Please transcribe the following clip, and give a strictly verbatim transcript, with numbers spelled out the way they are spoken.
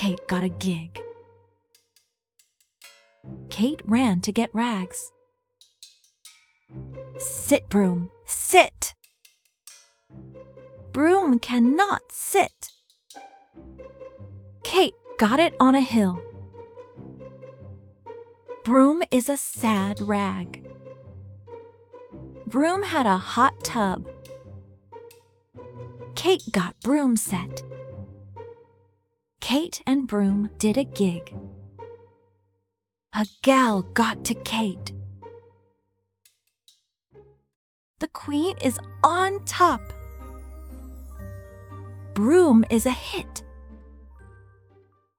Kate got a gig. Kate ran to get Rags. Sit, Broom, sit! Broom cannot sit. Kate got it on a hill. Broom is a sad rag. Broom had a hot tub. Kate got Broom set. Kate and Broom did a gig. A gal got to Kate. The queen is on top. Broom is a hit.